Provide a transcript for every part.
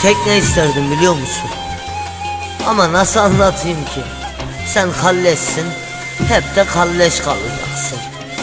tekne isterdim biliyor musun? Ama nasıl anlatayım ki? Sen kalleşsin, hep de kalleş kalacaksın.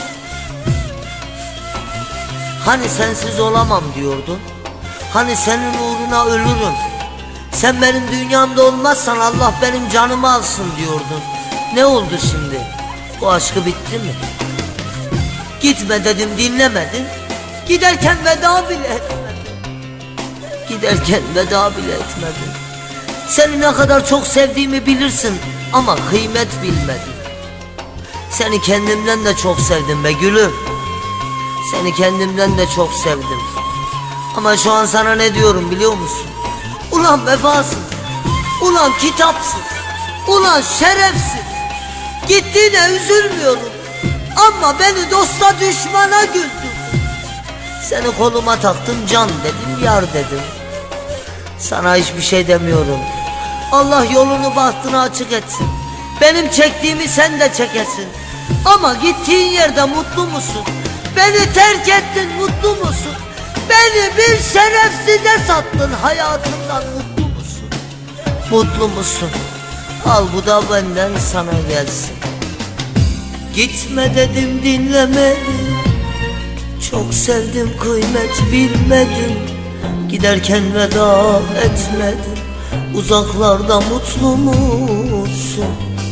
Hani sensiz olamam diyordun, hani senin uğruna ölürüm. Sen benim dünyamda olmazsan Allah benim canımı alsın diyordun. Ne oldu şimdi? Bu aşkı bitti mi? Gitme dedim dinlemedin, giderken veda bile etmedin. Giderken veda bile etmedin. Seni ne kadar çok sevdiğimi bilirsin ama kıymet bilmedin. Seni kendimden de çok sevdim be gülüm. Seni kendimden de çok sevdim. Ama şu an sana ne diyorum biliyor musun? Ulan vefasız, ulan kitapsız, ulan şerefsiz. Gittiğine üzülmüyorum ama beni dosta düşmana güldürdün. Seni koluma taktım, can dedim, yar dedim. Sana hiçbir şey demiyorum. Allah yolunu bahtını açık etsin. Benim çektiğimi sen de çekesin. Ama gittiğin yerde mutlu musun? Beni terk ettin, mutlu musun? Beni bir şerefsize sattın, hayatından mutlu musun? Mutlu musun? Al bu da benden sana gelsin. Gitme dedim dinlemedin. Çok sevdim kıymet bilmedin. Giderken veda etmedin. Uzaklarda mutlu musun?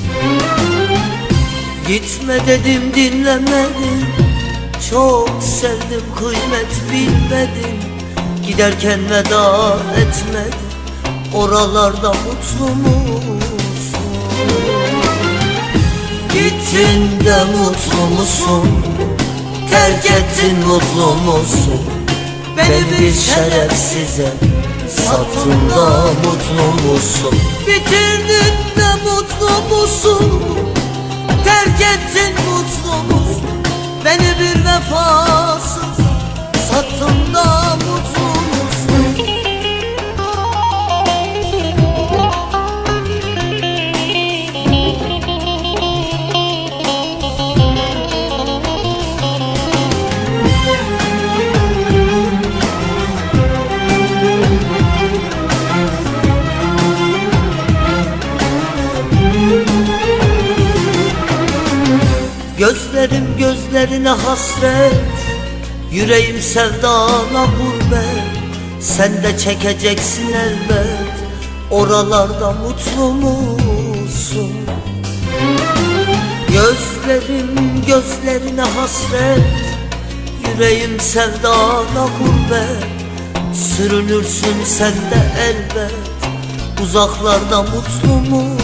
Gitme dedim dinlemedin. Çok sevdim kıymet bilmedin. Giderken veda etmedin. Oralarda mutlu musun? Gittin de mutlu musun? Terk ettin mutlu musun? Beni bir şerefsize sattın da mutlu musun? Bitirdin de mutlu musun? Terk ettin mutlu musun? Beni bir vefasız sattın da mutlu musun? Gözlerim gözlerine hasret, yüreğim sevdana gurbet. Sen de çekeceksin elbet, oralarda mutlu musun? Gözlerim gözlerine hasret, yüreğim sevdana gurbet. Sürünürsün sen de elbet, uzaklarda mutlu musun?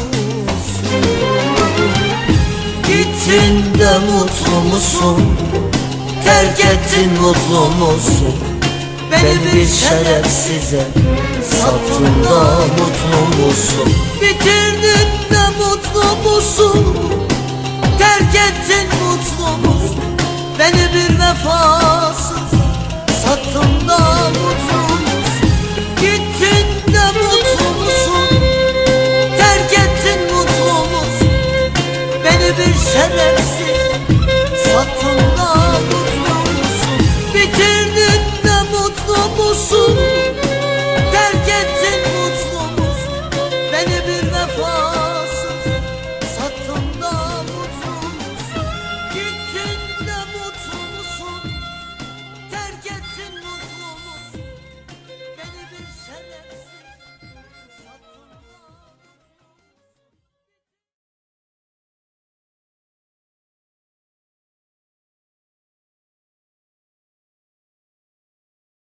Gittin de mutlu musun? Terk ettin mutlu musun? Beni bir şerefsize sattın da mutlu musun? Bitirdin de mutlu musun? Terk ettin mutlu musun? Beni bir vefasız sattın da mutlu musun?